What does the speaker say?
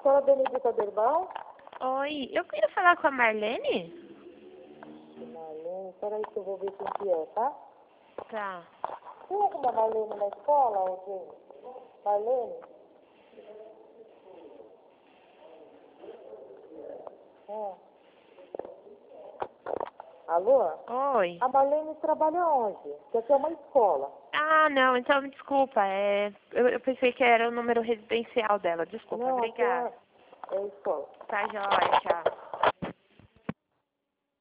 Escola Benedita Derbal? Oi, eu queria falar com a Marlene? Marlene, peraí que eu vou ver quem que é, tá? Tá. Tem alguma Marlene na escola, Eugênio? Marlene? Alô? Oi. A Marlene trabalha onde? Que aqui é uma escola. Ah, não, então me desculpa. Eu pensei que era o número residencial dela. Desculpa, Não, aqui obrigada. é escola. Tá joia, tchau.